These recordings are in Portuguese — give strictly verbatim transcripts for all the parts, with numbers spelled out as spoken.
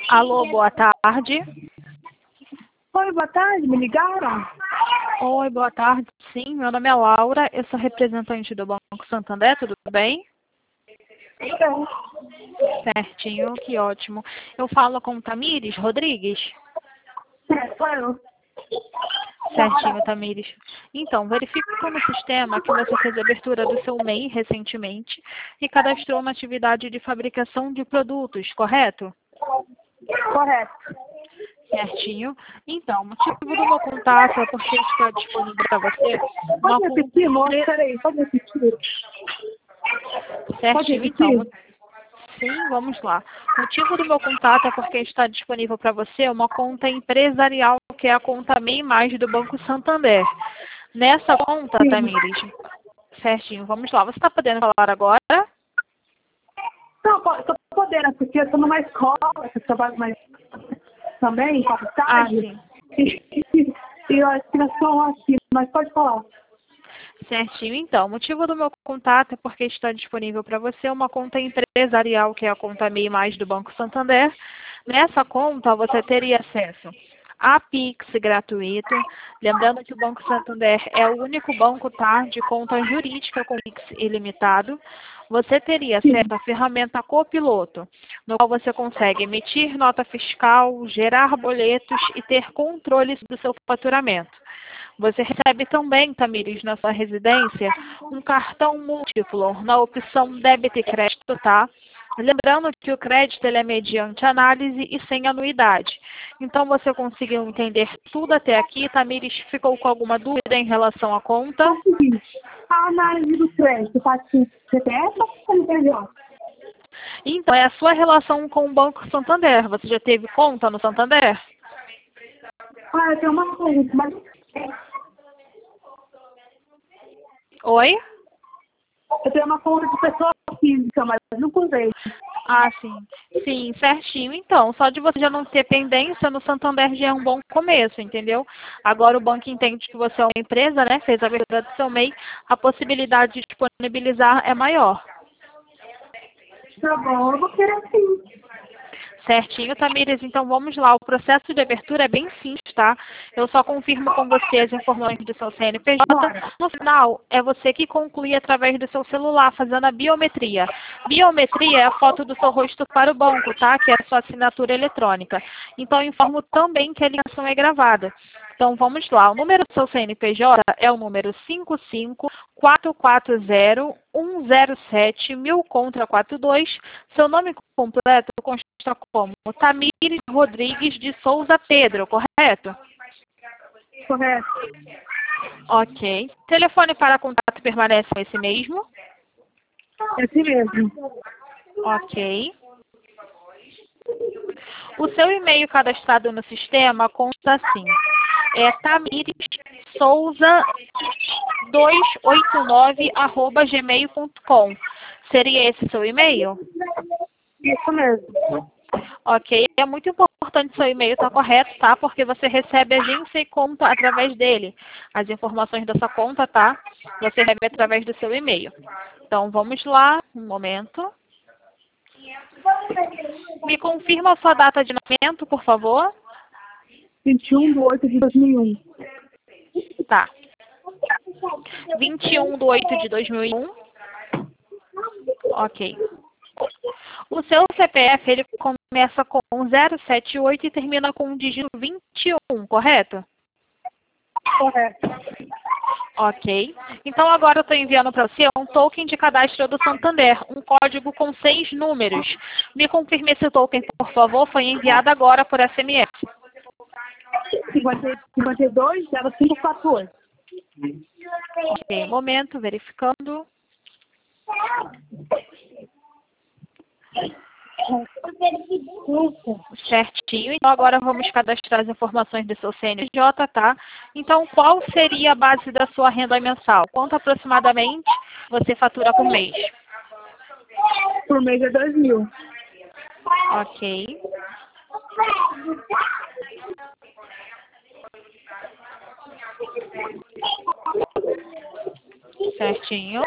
Alô, boa tarde. Oi, boa tarde, me ligaram? Oi, boa tarde. Sim, meu nome é Laura, eu sou representante do Banco Santander, tudo bem? Então, Certinho, que ótimo. Eu falo com Tamires Rodrigues? é, sou eu. Certinho, Tamires. Então, verifico no sistema que você fez a abertura do seu M E I recentemente e cadastrou uma atividade de fabricação de produtos, correto? Correto. Certinho. Então, o motivo do meu contato é porque está disponível para você uma Pode conta repetir, moço? empre- Peraí, pode repetir. Pode Certinho, então. repetir? Sim, vamos lá. O motivo do meu contato é porque está disponível para você uma conta empresarial, que é a conta M E I Mais do Banco Santander. Nessa conta, Sim. Tamires, certinho, vamos lá. Você está podendo falar agora? Não, po- tô podendo, porque eu tô numa escola, que eu trabalho mais também, Ah, faculdade. sim. E, e eu acho que nós estamos aqui, mas pode falar. Certinho, então. O motivo do meu contato é porque está disponível para você uma conta empresarial, que é a conta M E I Mais do Banco Santander. Nessa conta, você teria acesso a Pix gratuito. Lembrando que o Banco Santander é o único banco, tá, de conta jurídica com Pix ilimitado. Você teria acesso à ferramenta Copiloto, no qual você consegue emitir nota fiscal, gerar boletos e ter controle do seu faturamento. Você recebe também, Tamires, na sua residência, um cartão múltiplo na opção débito e crédito, tá? Lembrando que o crédito ele é mediante análise e sem anuidade. Então, você conseguiu entender tudo até aqui? Tamires, ficou com alguma dúvida em relação à conta? É o seguinte, a análise do crédito faz com C P F ou C N P J? Então, é a sua relação com o Banco Santander. Você já teve conta no Santander? Ah, eu tenho uma coisa, mas Oi? eu tenho uma conta de pessoa física, mas nunca usei. Ah, sim. Sim, certinho. Então, só de você já não ter pendência no Santander já é um bom começo, entendeu? Agora o banco entende que você é uma empresa, né? Fez a abertura do seu M E I, a possibilidade de disponibilizar é maior. Tá bom, eu vou querer sim. Certinho, Tamires. Então vamos lá. O processo de abertura é bem simples, tá? Eu só confirmo com você as informações do seu C N P J. Bora. No final, é você que conclui através do seu celular, fazendo a biometria. Biometria é a foto do seu rosto para o banco, tá? Que é a sua assinatura eletrônica. Então, eu informo também que a ligação é gravada. Então, vamos lá. O número do seu C N P J é o número cinco cinco quatro quatro zero um zero sete mil contra quatro dois. Seu nome completo consta como Tamires Rodrigues de Souza Pedro, correto? Correto. Ok. Telefone para contato permanece esse mesmo? É assim mesmo. Ok. O seu e-mail cadastrado no sistema consta assim. É tamires souza dois oito nove arroba gmail ponto com. Seria esse seu e-mail? Isso mesmo. Ok. É muito importante seu e-mail estar correto, tá? Porque você recebe agência e conta através dele. As informações dessa conta, tá? Você recebe através do seu e-mail. Então, vamos lá. Um momento. Me confirma a sua data de nascimento, por favor. vinte e um de oito de dois mil e um. Tá. vinte e um de oito de dois mil e um. Ok. O seu C P F, ele começa com zero sete oito e termina com o dígito vinte e um, correto? Correto. Ok. Então, agora eu estou enviando para você um token de cadastro do Santander, um código com seis números. Me confirme esse token, por favor. Foi enviado agora por S M S. cinquenta e dois, zero cinco quatro oito. Ok, um momento, verificando. Certinho. Então, agora vamos cadastrar as informações do seu C N P J, tá? Então, qual seria a base da sua renda mensal? Quanto aproximadamente você fatura por mês? Por mês é dois mil. Ok. Certinho.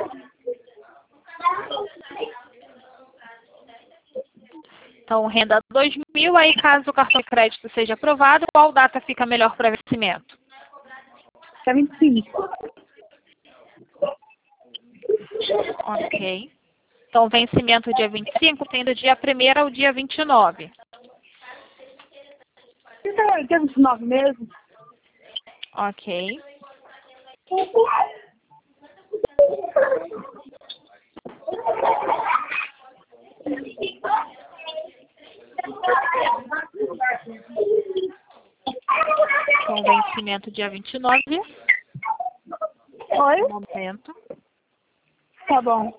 Então, renda dois mil. abril, aí caso o cartão de crédito seja aprovado, qual data fica melhor para vencimento? Dia vinte e cinco. Ok. Então, vencimento dia vinte e cinco, tem do dia primeiro ao dia vinte e nove. Dia dia vinte e nove mesmo. Ok. Então, vencimento dia vinte e nove. Oi? Um momento. Tá bom.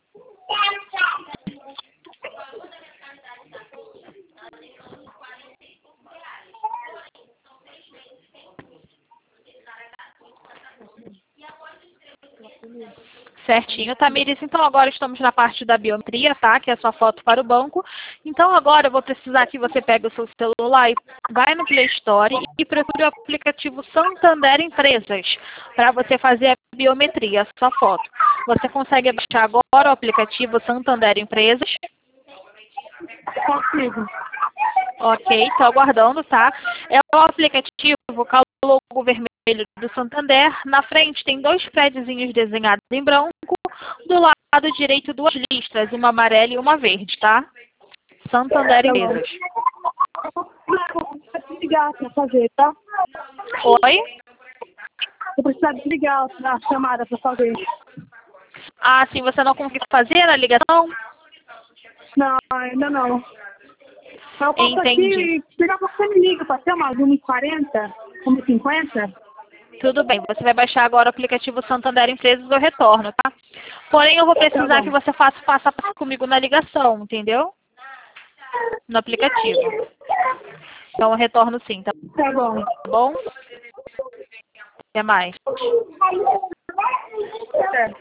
Certinho, Tamires. Então, agora estamos na parte da biometria, tá? Que é a sua foto para o banco. Então, agora eu vou precisar que você pegue o seu celular e vai no Play Store e procure o aplicativo Santander Empresas para você fazer a biometria, a sua foto. Você consegue baixar agora o aplicativo Santander Empresas? Consigo. Ok, estou aguardando, tá? É o aplicativo com o logo vermelho do Santander. Na frente tem dois prédiozinhos desenhados em branco. Do lado direito, duas listras, uma amarela e uma verde, tá? Santander Tá bom. Empresas. Eu vou desligar para fazer, tá? Oi? Eu preciso desligar a chamada para fazer. Ah, sim, você não conseguiu fazer a ligação? Não, ainda não. Eu posso Entendi. aqui, melhor você me liga, pode ser umas uma e quarenta, uma e cinquenta? Tudo bem, você vai baixar agora o aplicativo Santander Empresas, eu retorno, tá? Porém, eu vou precisar Tá que bom. você faça passo a passo comigo na ligação, entendeu? No aplicativo. Então, eu retorno sim, tá Tá bom. bom? Até mais. Certo.